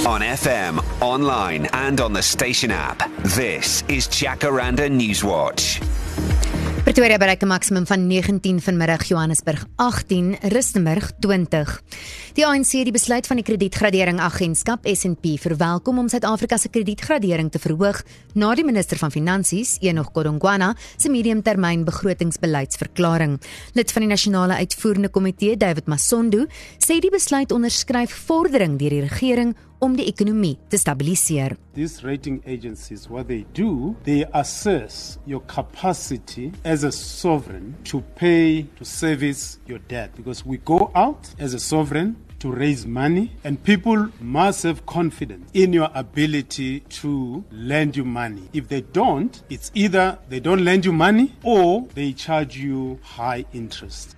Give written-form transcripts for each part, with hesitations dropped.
On FM, online and on the station app. This is Jacaranda Newswatch. Pretoria bereik 'n maksimum van 19 vanmiddag, Johannesburg 18, Rustenburg 20. Die ANC het die besluit van die kredietgradering agentskap S&P verwelkom om Suid-Afrika se kredietgradering te verhoog na die minister van Finansies, Enoch Godongwana, se mediumtermyn begrotingsbeleidsverklaring. Lid van die nasionale uitvoerende komitee, David Masondo, sê die besluit onderskryf vordering deur die regering om die ekonomie te stabiliseer. These rating agencies, what they do, they assess your capacity as a sovereign to pay, to service your debt. Because we go out as a sovereign to raise money, and people must have confidence in your ability to lend you money. If they don't, it's either they don't lend you money or they charge you high interest.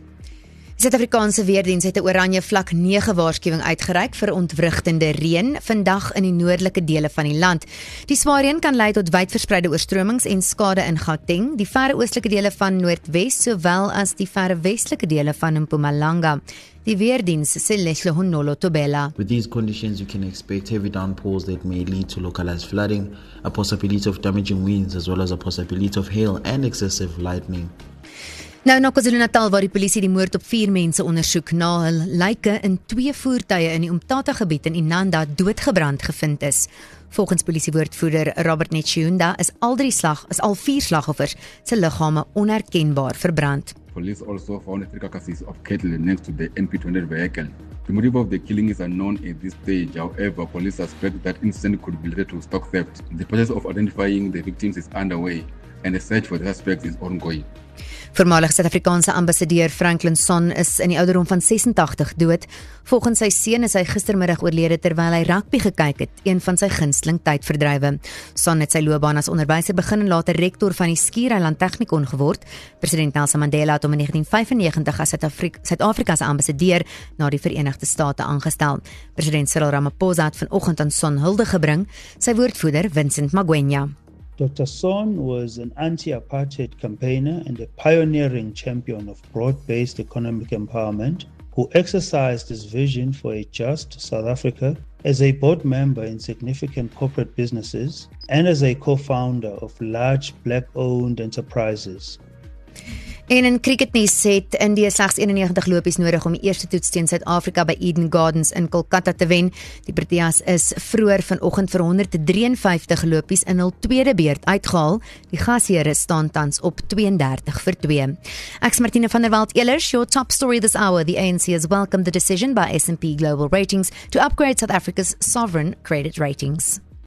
Die Suid-Afrikaanse weerdiens het 'n oranje vlak 9 waarskuwing uitgereik vir ontwrigtende reën vandag in die noordelike dele van die land. Die swaar reën kan lei tot wydverspreide oorstromings en skade in Gauteng, die verre oostelike dele van Noordwes sowel as die verre westelike dele van Mpumalanga. Die weerdiens sê Leslie Honolo Tobela. With these conditions, you can expect heavy downpours that may lead to localized flooding, a possibility of damaging winds, as well as a possibility of hail and excessive lightning. Nou na KwaZulu-Natal waar die polisie die moord op 4 mense ondersoek na hul lyke in 2 voertuie in die Umtata gebied in Inanda doodgebrand gevind is. Volgens polisiewoordvoerder Robert Netshiunda is al 4 slagoffers se liggame onherkenbaar verbrand. Police also found 3 carcasses of cattle next to the NP200 vehicle. The motive of the killing is unknown at this stage. However, police suspect that incident could be related to stock theft. The process of identifying the victims is underway and the search for the suspects is ongoing. Voormalige Suid-Afrikaanse ambassadeur Franklin Sonn is in die ouderdom van 86 dood. Volgens sy seun is hy gistermiddag oorlede terwyl hy rugby gekyk het, een van sy gunsteling tydverdrywe. Sonn het sy loopbaan as onderwyser begin en later rektor van die Skiereiland Technikon geword. President Nelson Mandela het hom in 1995 as Suid-Afrika se ambassadeur na die Verenigde State aangestel. President Cyril Ramaphosa het vanoggend aan Sonn hulde gebring, sy woordvoerder Vincent Magwenya. Dr. Sonn was an anti-apartheid campaigner and a pioneering champion of broad-based economic empowerment who exercised his vision for a just South Africa as a board member in significant corporate businesses and as a co-founder of large black-owned enterprises. En in cricketnuus het India slegs 91 lopies nodig om die eerste toets teen Suid-Afrika by Eden Gardens in Kolkata te wen. Die Proteas is vroeër vanoggend vir 153 lopies in hul tweede beurt uitgehaal. Die gasheere staan tans op 32-2. Ek's Martine van der Walt-Elers, your top story this hour. The ANC has welcomed the decision by S&P Global Ratings to upgrade South Africa's sovereign credit ratings.